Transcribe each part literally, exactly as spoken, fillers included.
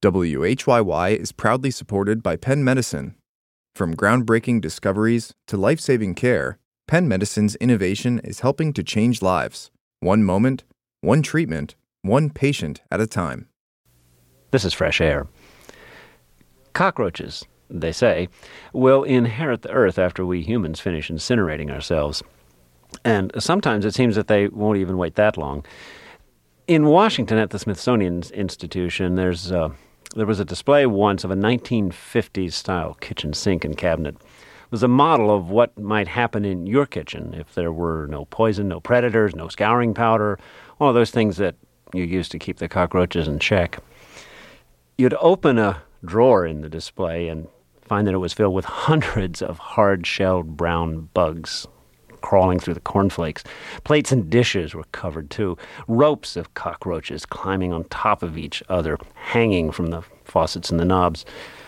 W H Y Y is proudly supported by Penn Medicine. From groundbreaking discoveries to life-saving care, Penn Medicine's innovation is helping to change lives, one moment, one treatment, one patient at a time. This is Fresh Air. Cockroaches, they say, will inherit the earth after we humans finish incinerating ourselves. And sometimes it seems that they won't even wait that long. In Washington at the Smithsonian Institution, there's uh, there was a display once of a nineteen fifties-style kitchen sink and cabinet. It was a model of what might happen in your kitchen if there were no poison, no predators, no scouring powder, all of those things that you use to keep the cockroaches in check. You'd open a drawer in the display and find that it was filled with hundreds of hard-shelled brown bugs crawling through the cornflakes. Plates and dishes were covered, too. Ropes of cockroaches climbing on top of each other, hanging from the faucets and the knobs.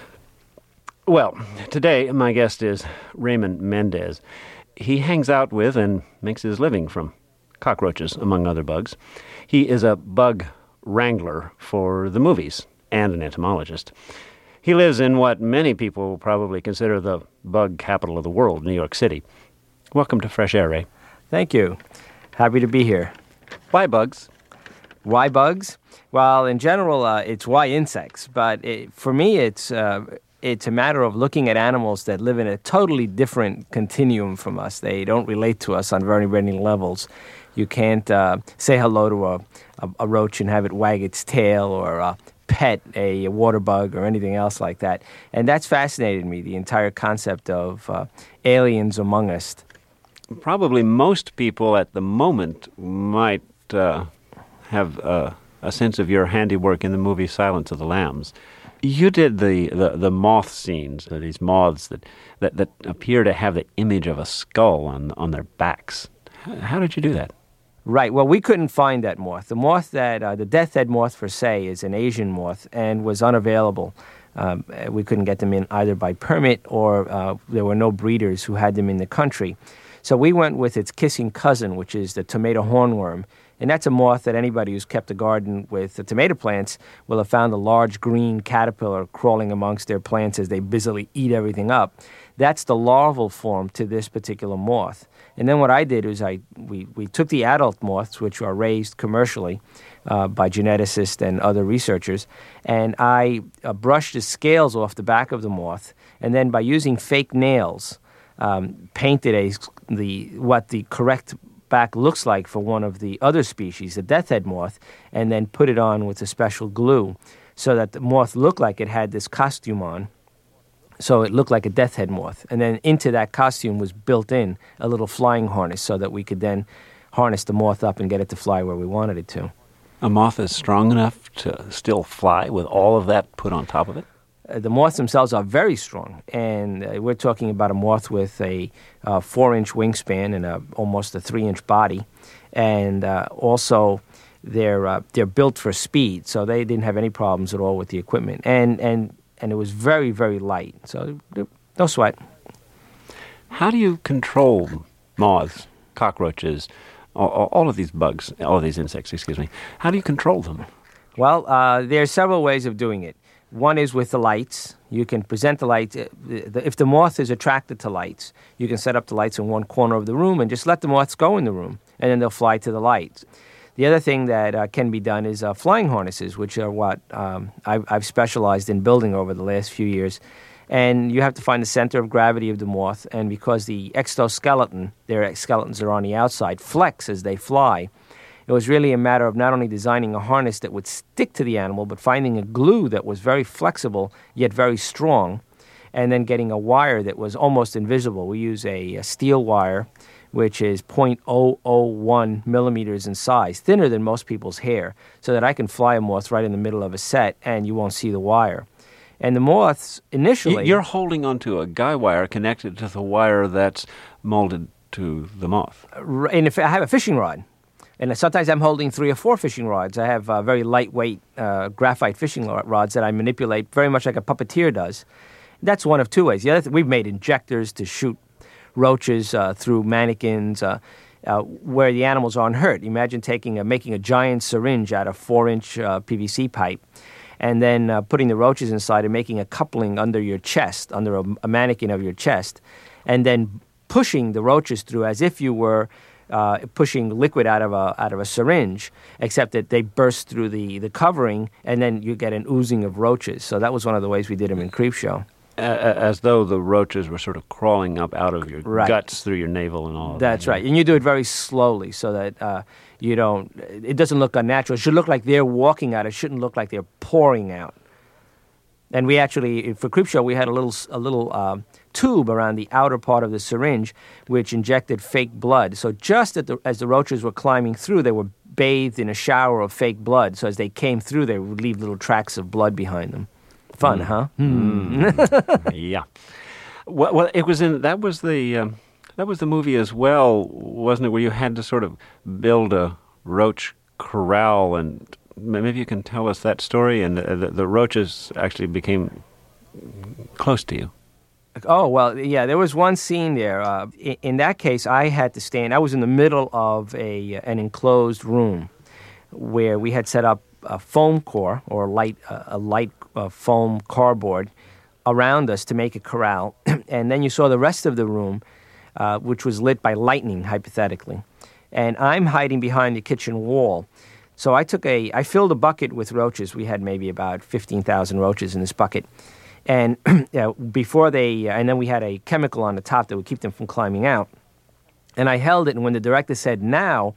Well, today my guest is Raymond Mendez. He hangs out with and makes his living from cockroaches, among other bugs. He is a bug wrangler for the movies and an entomologist. He lives in what many people probably consider the bug capital of the world, New York City. Welcome to Fresh Air, Ray. Thank you. Happy to be here. Why bugs? Why bugs? Well, in general, uh, it's why insects. But it, for me, it's uh, it's a matter of looking at animals that live in a totally different continuum from us. They don't relate to us on very many levels. You can't uh, say hello to a, a, a roach and have it wag its tail, or uh, pet a water bug or anything else like that. And that's fascinated me, the entire concept of uh, aliens among us. Probably most people at the moment might uh, have uh, a sense of your handiwork in the movie Silence of the Lambs. You did the, the, the moth scenes, these moths that, that, that appear to have the image of a skull on, on their backs. How did you do that? Right. Well, we couldn't find that moth. The moth that, uh, the death head moth per se, is an Asian moth and was unavailable. Um, we couldn't get them in either by permit or uh, there were no breeders who had them in the country. So we went with its kissing cousin, which is the tomato hornworm. And that's a moth that anybody who's kept a garden with the tomato plants will have found a large green caterpillar crawling amongst their plants as they busily eat everything up. That's the larval form to this particular moth. And then what I did is I we, we took the adult moths, which are raised commercially uh, by geneticists and other researchers, and I uh, brushed the scales off the back of the moth, and then by using fake nails, um, painted a the what the correct back looks like for one of the other species, the death head moth, and then put it on with a special glue so that the moth looked like it had this costume on. So it looked like a death head moth. And then into that costume was built in a little flying harness so that we could then harness the moth up and get it to fly where we wanted it to. A moth is strong enough to still fly with all of that put on top of it? Uh, the moths themselves are very strong. And uh, we're talking about a moth with a uh, four-inch wingspan and a, almost a three-inch body. And uh, also they're uh, they're built for speed, so they didn't have any problems at all with the equipment. And and and it was very, very light, so no sweat. How do you control moths, cockroaches, all, all of these bugs, all of these insects, excuse me? How do you control them? Well, uh, there are several ways of doing it. One is with the lights. You can present the lights. If the moth is attracted to lights, you can set up the lights in one corner of the room and just let the moths go in the room, and then they'll fly to the lights. The other thing that uh, can be done is uh, flying harnesses, which are what um, I've, I've specialized in building over the last few years. And you have to find the center of gravity of the moth, and because the exoskeleton, their skeletons are on the outside, flex as they fly, it was really a matter of not only designing a harness that would stick to the animal, but finding a glue that was very flexible, yet very strong, and then getting a wire that was almost invisible. We use a, a steel wire, which is zero point zero zero one millimeters in size, thinner than most people's hair, so that I can fly a moth right in the middle of a set and you won't see the wire. And the moths initially... You're holding onto a guy wire connected to the wire that's molded to the moth. And if I have a fishing rod, and sometimes I'm holding three or four fishing rods. I have uh, very lightweight uh, graphite fishing rods that I manipulate very much like a puppeteer does. That's one of two ways. The other thing, we've made injectors to shoot roaches uh, through mannequins uh, uh, where the animals aren't hurt. Imagine taking a, making a giant syringe out of four-inch uh, P V C pipe and then uh, putting the roaches inside and making a coupling under your chest, under a, a mannequin of your chest, and then pushing the roaches through as if you were uh, pushing liquid out of a out of a syringe, except that they burst through the, the covering, and then you get an oozing of roaches. So that was one of the ways we did them in Creepshow. As though the roaches were sort of crawling up out of your right. guts through your navel and all of That's that. right. And you do it very slowly so that uh, you don't, it doesn't look unnatural. It should look like they're walking out. It shouldn't look like they're pouring out. And we actually, for Creepshow, we had a little a little uh, tube around the outer part of the syringe which injected fake blood. So just at the, as the roaches were climbing through, they were bathed in a shower of fake blood. So as they came through, they would leave little tracks of blood behind them. Fun, mm. huh? Mm. Yeah. Well, well, it was in that was the um, that was the movie as well, wasn't it? Where you had to sort of build a roach corral, and maybe you can tell us that story. And the, the, the roaches actually became close to you. Oh well, yeah. There was one scene there. Uh, in, in that case, I had to stand. I was in the middle of a an enclosed room where we had set up a foam core or light uh, a light uh, foam cardboard around us to make a corral, and then you saw the rest of the room, uh, which was lit by lightning, hypothetically, and I'm hiding behind the kitchen wall. So I took a I filled a bucket with roaches. We had maybe about fifteen thousand roaches in this bucket, and uh, before they uh, and then we had a chemical on the top that would keep them from climbing out, and I held it. And when the director said now,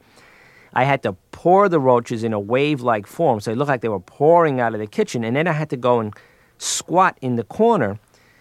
I had to pour the roaches in a wave-like form, so it looked like they were pouring out of the kitchen, and then I had to go and squat in the corner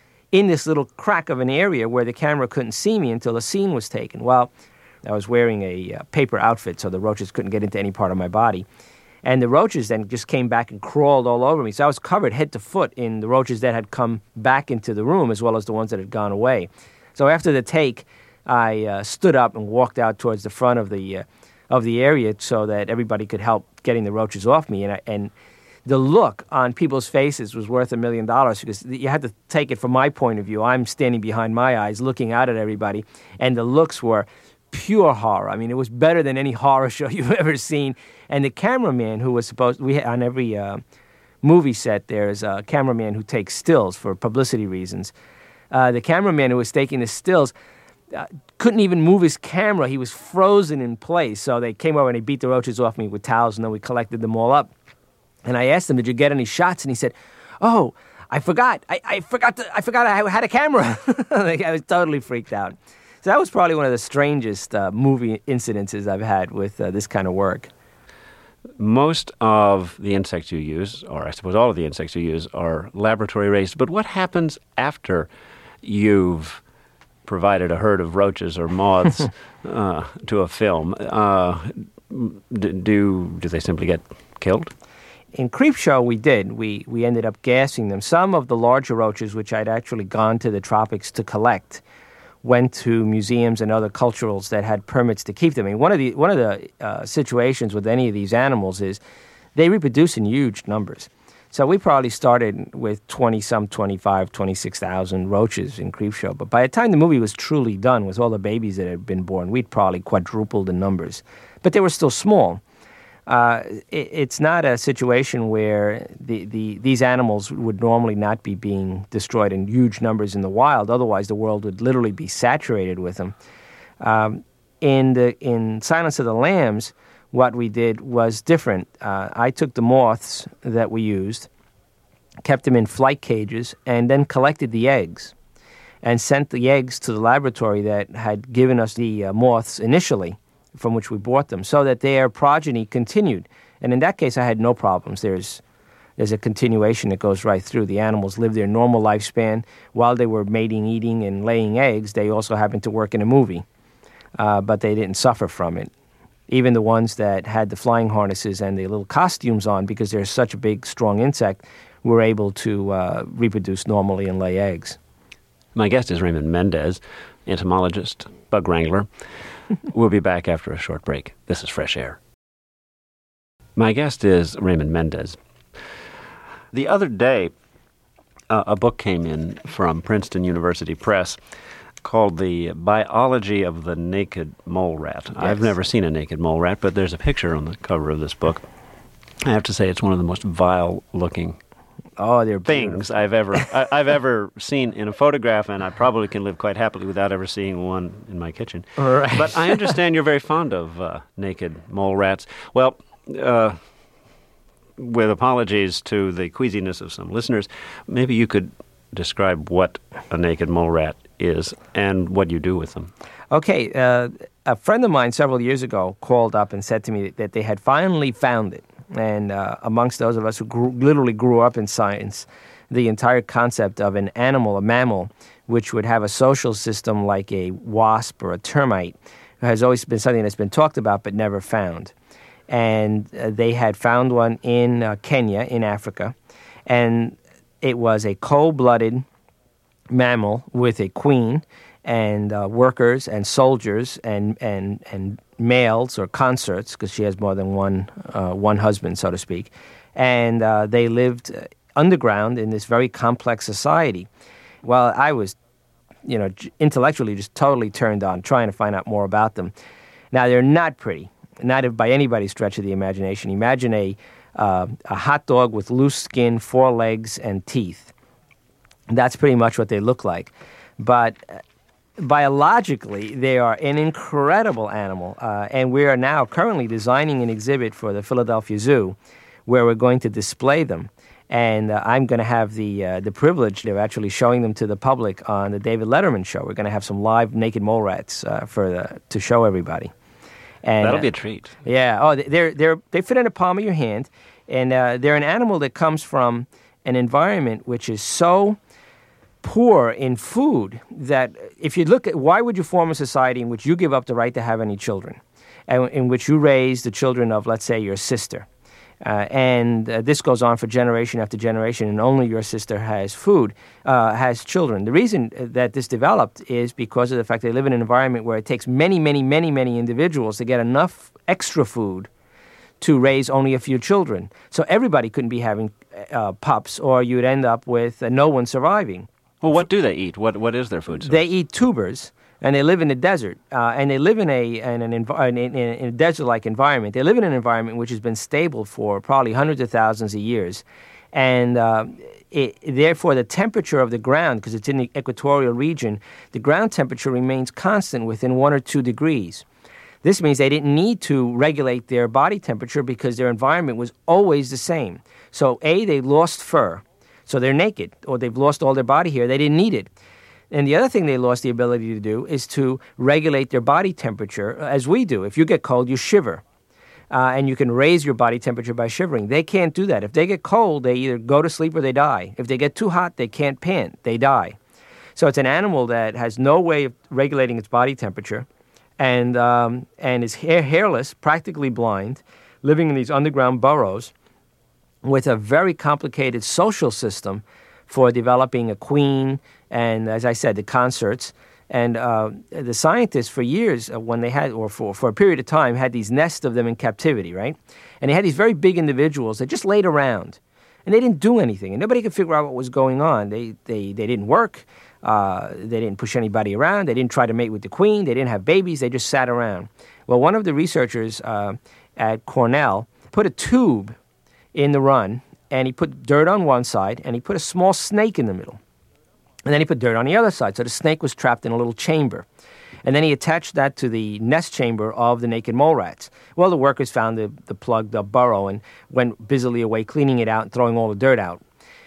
in this little crack of an area where the camera couldn't see me until the scene was taken. Well, I was wearing a uh, paper outfit, so the roaches couldn't get into any part of my body. And the roaches then just came back and crawled all over me, so I was covered head to foot in the roaches that had come back into the room as well as the ones that had gone away. So after the take, I uh, stood up and walked out towards the front of the... Uh, of the area so that everybody could help getting the roaches off me. And, I, and the look on people's faces was worth a million dollars because you had to take it from my point of view. I'm standing behind my eyes looking out at everybody, and the looks were pure horror. I mean, it was better than any horror show you've ever seen. And the cameraman who was supposed, we on every uh, movie set, there's a cameraman who takes stills for publicity reasons. Uh, the cameraman who was taking the stills Uh, couldn't even move his camera. He was frozen in place. So they came over and they beat the roaches off me with towels, and then we collected them all up. And I asked him, "Did you get any shots?" And he said, "Oh, I forgot. I, I forgot. To, I forgot I had a camera." Like, I was totally freaked out. So that was probably one of the strangest uh, movie incidences I've had with uh, this kind of work. Most of the insects you use, or I suppose all of the insects you use, are laboratory raised. But what happens after you've provided a herd of roaches or moths uh, to a film? Uh, do do they simply get killed? In Creepshow, we did. We we ended up gassing them. Some of the larger roaches, which I'd actually gone to the tropics to collect, went to museums and other culturals that had permits to keep them. I mean, one of the one of the uh, situations with any of these animals is they reproduce in huge numbers. So we probably started with twenty-some, twenty-five, twenty-six thousand roaches in Creepshow. But by the time the movie was truly done with all the babies that had been born, we'd probably quadrupled the numbers. But they were still small. Uh, it, it's not a situation where the, the these animals would normally not be being destroyed in huge numbers in the wild. Otherwise, the world would literally be saturated with them. Um, in the in Silence of the Lambs, what we did was different. Uh, I took the moths that we used, kept them in flight cages, and then collected the eggs and sent the eggs to the laboratory that had given us the uh, moths initially, from which we bought them, so that their progeny continued. And in that case, I had no problems. There's there's a continuation that goes right through. The animals lived their normal lifespan. While they were mating, eating, and laying eggs, they also happened to work in a movie, uh, but they didn't suffer from it. Even the ones that had the flying harnesses and the little costumes on, because they're such a big, strong insect, were able to uh, reproduce normally and lay eggs. My guest is Raymond Mendez, entomologist, bug wrangler. We'll be back after a short break. This is Fresh Air. My guest is Raymond Mendez. The other day, uh, a book came in from Princeton University Press called The Biology of the Naked Mole Rat. Yes. I've never seen a naked mole rat, but there's a picture on the cover of this book. I have to say it's one of the most vile-looking Oh, they're things beautiful. I've ever I, I've ever seen in a photograph, and I probably can live quite happily without ever seeing one in my kitchen. Right. But I understand you're very fond of uh, naked mole rats. Well, uh, with apologies to the queasiness of some listeners, maybe you could describe what a naked mole rat is and what you do with them. Okay, uh, a friend of mine several years ago called up and said to me that they had finally found it. And uh, amongst those of us who grew, literally grew up in science, the entire concept of an animal, a mammal, which would have a social system like a wasp or a termite, has always been something that's been talked about but never found. And uh, they had found one in uh, Kenya, in Africa, and it was a cold-blooded mammal with a queen and uh, workers and soldiers and, and, and males or consorts, because she has more than one uh, one husband, so to speak. And uh, they lived underground in this very complex society. Well, I was, you know, intellectually just totally turned on, trying to find out more about them. Now, they're not pretty, not by anybody's stretch of the imagination. Imagine a, uh, a hot dog with loose skin, four legs, and teeth. That's pretty much what they look like. But biologically, they are an incredible animal, uh, and we are now currently designing an exhibit for the Philadelphia Zoo where we're going to display them. And uh, I'm going to have the uh, the privilege of actually showing them to the public on the David Letterman show. We're going to have some live naked mole rats uh, for the, to show everybody. And, That'll uh, be a treat. Yeah. Oh, they're they're they fit in the palm of your hand, and uh, they're an animal that comes from an environment which is so poor in food that if you look at why would you form a society in which you give up the right to have any children, and in which you raise the children of, let's say, your sister, uh, and uh, this goes on for generation after generation, and only your sister has food, uh, has children. The reason that this developed is because of the fact they live in an environment where it takes many, many, many, many individuals to get enough extra food to raise only a few children. So everybody couldn't be having uh, pups, or you'd end up with uh, no one surviving. Well, what do they eat? What What is their food source? They eat tubers, and they live in the desert, uh, and they live in a in an env- in, in, in a desert-like environment. They live in an environment which has been stable for probably hundreds of thousands of years, and uh, it, therefore the temperature of the ground, because it's in the equatorial region, the ground temperature remains constant within one or two degrees. This means they didn't need to regulate their body temperature because their environment was always the same. So, A, they lost fur. So they're naked, or they've lost all their body hair. They didn't need it. And the other thing they lost the ability to do is to regulate their body temperature, as we do. If you get cold, you shiver. Uh, and you can raise your body temperature by shivering. They can't do that. If they get cold, they either go to sleep or they die. If they get too hot, they can't pant. They die. So it's an animal that has no way of regulating its body temperature and, um, and is hair- hairless, practically blind, living in these underground burrows, with a very complicated social system for developing a queen and, as I said, the consorts. And uh, the scientists for years, uh, when they had, or for, for a period of time, had these nests of them in captivity, right? And they had these very big individuals that just laid around. And they didn't do anything. And nobody could figure out what was going on. They, they, they didn't work. Uh, they didn't push anybody around. They didn't try to mate with the queen. They didn't have babies. They just sat around. Well, one of the researchers uh, at Cornell put a tube in the run, and he put dirt on one side, and he put a small snake in the middle. And then he put dirt on the other side, so the snake was trapped in a little chamber. And then he attached that to the nest chamber of the naked mole rats. Well, the workers found the, the plugged up burrow and went busily away cleaning it out and throwing all the dirt out.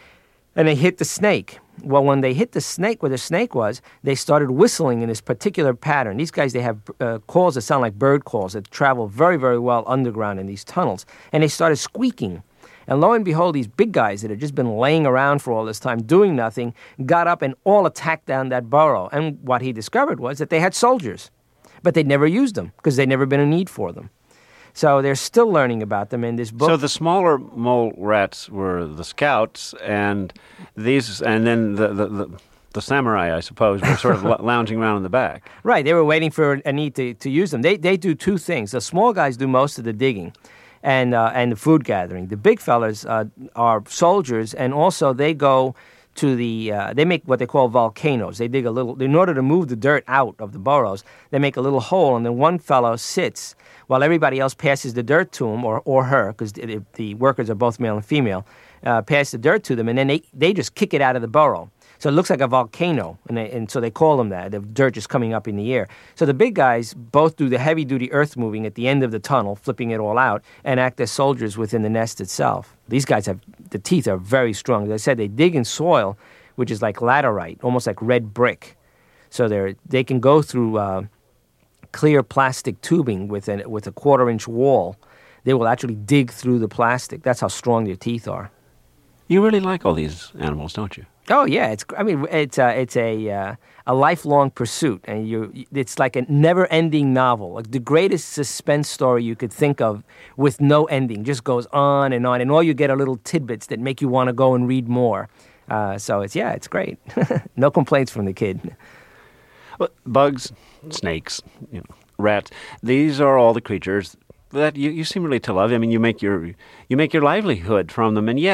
And they hit the snake. Well, when they hit the snake where the snake was, they started whistling in this particular pattern. These guys, they have uh, calls that sound like bird calls that travel very, very well underground in these tunnels. And they started squeaking. And lo and behold, these big guys that had just been laying around for all this time doing nothing got up and all attacked down that burrow. And what he discovered was that they had soldiers, but they'd never used them because they'd never been a need for them. So they're still learning about them in this book. So the smaller mole rats were the scouts, and these, and then the the, the, the samurai, I suppose, were sort of lounging around in the back. Right, they were waiting for a need to, to use them. They they do two things. The small guys do most of the digging and uh, and the food gathering. The big fellas uh, are soldiers, and also they go to the, uh, they make what they call volcanoes. They dig a little, in order to move the dirt out of the burrows, they make a little hole, and then one fellow sits while everybody else passes the dirt to him, or, or her, because the, the workers are both male and female, uh, pass the dirt to them, and then they, they just kick it out of the burrow. So it looks like a volcano, and, they, and so they call them that, the dirt just coming up in the air. So the big guys both do the heavy-duty earth moving at the end of the tunnel, flipping it all out, and act as soldiers within the nest itself. These guys have, the teeth are very strong. As I said, they dig in soil, which is like laterite, almost like red brick. So they're, they can go through uh, clear plastic tubing with, an, with a quarter-inch wall. They will actually dig through the plastic. That's how strong their teeth are. You really like all these animals, don't you? Oh yeah, it's. I mean, it's uh, it's a uh, a lifelong pursuit, and you. It's like a never-ending novel, like the greatest suspense story you could think of, with no ending. Just goes on and on, and all you get are little tidbits that make you want to go and read more. Uh, so it's yeah, it's great. No complaints from the kid. Well, bugs, snakes, you know, rats. These are all the creatures that you, you seem really to love. I mean, you make your you make your livelihood from them, and yet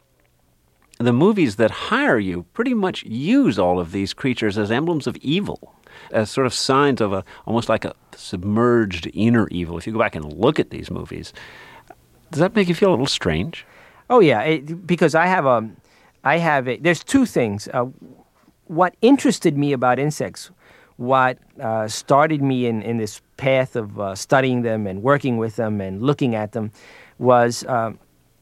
the movies that hire you pretty much use all of these creatures as emblems of evil, as sort of signs of a almost like a submerged inner evil. If you go back and look at these movies, does that make you feel a little strange? Oh yeah, it, because I have a, I have a. There's two things. Uh, what interested me about insects, what uh, started me in, in this path of uh, studying them and working with them and looking at them, was uh,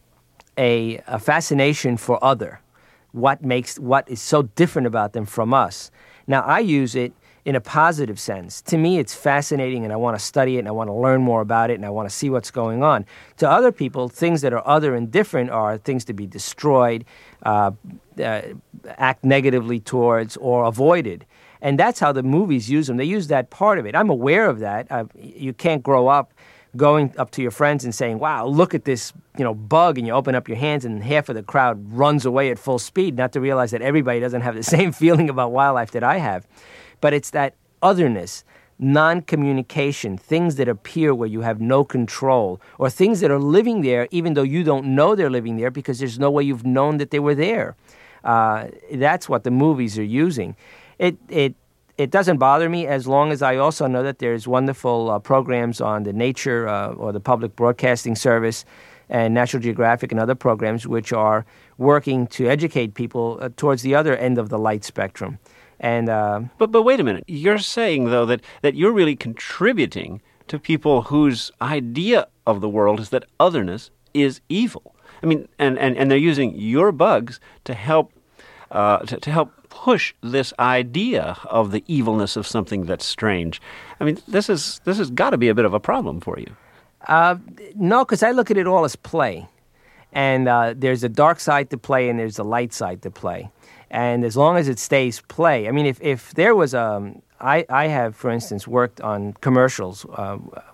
a, a fascination for other. What makes what is so different about them from us? Now I use it in a positive sense. To me, it's fascinating, and I want to study it, and I want to learn more about it, and I want to see what's going on. To other people, things that are other and different are things to be destroyed, uh, uh, act negatively towards, or avoided. And that's how the movies use them. They use that part of it. I'm aware of that. Uh, you can't grow up going up to your friends and saying, wow, look at this, you know, bug, and you open up your hands and half of the crowd runs away at full speed, not to realize that everybody doesn't have the same feeling about wildlife that I have. But it's that otherness, non-communication, things that appear where you have no control, or things that are living there even though you don't know they're living there because there's no way you've known that they were there. Uh, that's what the movies are using. It it it doesn't bother me as long as I also know that there's wonderful uh, programs on the Nature uh, or the Public Broadcasting Service and National Geographic and other programs which are working to educate people uh, towards the other end of the light spectrum. And uh, but but wait a minute. You're saying, though, that, that you're really contributing to people whose idea of the world is that otherness is evil. I mean, and, and, and they're using your bugs to help uh, to, to help push this idea of the evilness of something that's strange. I mean, this is this has got to be a bit of a problem for you. Uh, no, because I look at it all as play. And uh, there's a dark side to play and there's a light side to play. And as long as it stays play, I mean, if, if there was a, I, I have, for instance, worked on commercials uh,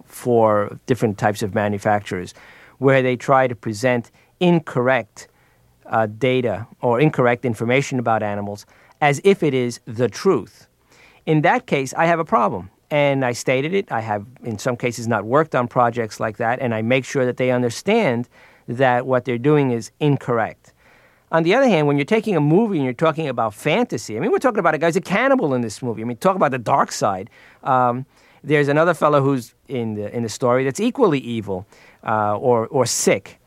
for different types of manufacturers where they try to present incorrect uh, data or incorrect information about animals as if it is the truth. In that case, I have a problem. And I stated it. I have, in some cases, not worked on projects like that, and I make sure that they understand that what they're doing is incorrect. On the other hand, when you're taking a movie and you're talking about fantasy, I mean, we're talking about a guy's a cannibal in this movie. I mean, talk about the dark side. Um, there's another fellow who's in the in the story that's equally evil uh, or or sick.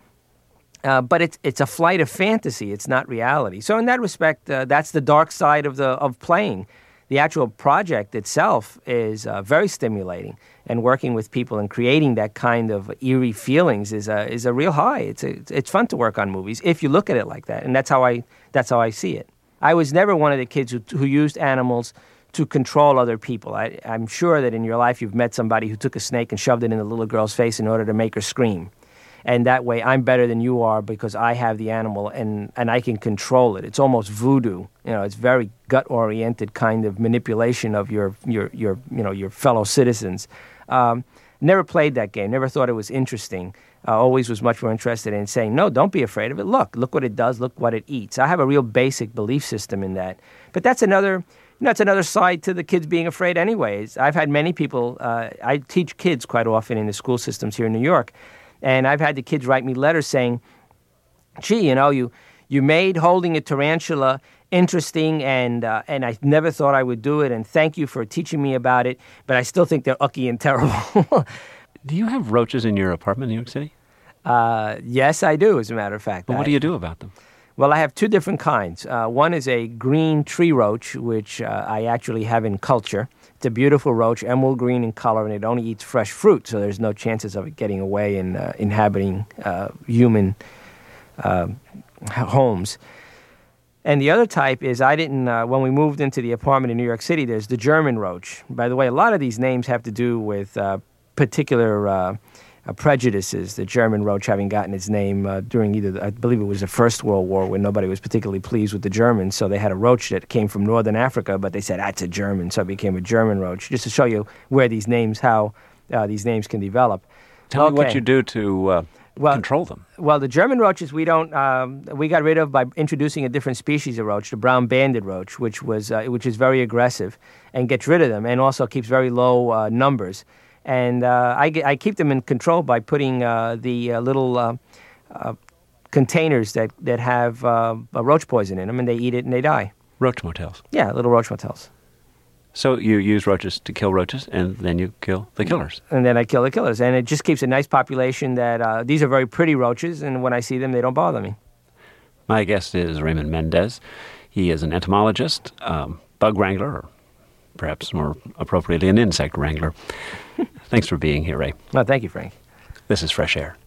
Uh, but it's it's a flight of fantasy. It's not reality. So in that respect, uh, that's the dark side of the of playing. The actual project itself is uh, very stimulating, and working with people and creating that kind of eerie feelings is a is a real high. It's a, it's fun to work on movies if you look at it like that, and that's how I that's how I see it. I was never one of the kids who who used animals to control other people. I, I'm sure that in your life you've met somebody who took a snake and shoved it in a little girl's face in order to make her scream. And that way I'm better than you are because I have the animal and, and I can control it. It's almost voodoo. You know, it's very gut-oriented kind of manipulation of your your your you know your fellow citizens. Um, never played that game. Never thought it was interesting. Uh, always was much more interested in saying, no, don't be afraid of it. Look, look what it does. Look what it eats. I have a real basic belief system in that. But that's another, you know, it's another side to the kids being afraid anyways. I've had many people, uh, I teach kids quite often in the school systems here in New York. And I've had the kids write me letters saying, gee, you know, you you made holding a tarantula interesting, and uh, and I never thought I would do it, and thank you for teaching me about it, but I still think they're ucky and terrible. Do you have roaches in your apartment in New York City? Uh, yes, I do, as a matter of fact. But what I- do you do about them? Well, I have two different kinds. Uh, one is a green tree roach, which uh, I actually have in culture. It's a beautiful roach, emerald green in color, and it only eats fresh fruit, so there's no chances of it getting away and uh, inhabiting uh, human uh, homes. And the other type is I didn't, uh, when we moved into the apartment in New York City, there's the German roach. By the way, a lot of these names have to do with uh, particular uh, uh, prejudices. The German roach having gotten its name uh, during either, the, I believe it was the First World War, when nobody was particularly pleased with the Germans. So they had a roach that came from northern Africa, but they said, that's a German, so it became a German roach, just to show you where these names, how uh, these names can develop. Tell me what Okay. you do to uh, Well- control them. Well, the German roaches we don't um, we got rid of by introducing a different species of roach, the brown banded roach, which was uh, which is very aggressive and gets rid of them, and also keeps very low uh, numbers. And uh, I, get, I keep them in control by putting uh, the uh, little uh, uh, containers that that have uh, a roach poison in them, and they eat it and they die. Roach motels. Yeah, little roach motels. So you use roaches to kill roaches, and then you kill the killers. And then I kill the killers, and it just keeps a nice population. That uh, these are very pretty roaches, and when I see them, they don't bother me. My guest is Raymond Mendez. He is an entomologist, um, bug wrangler, or perhaps more appropriately, an insect wrangler. Thanks for being here, Ray. Well, thank you, Frank. This is Fresh Air.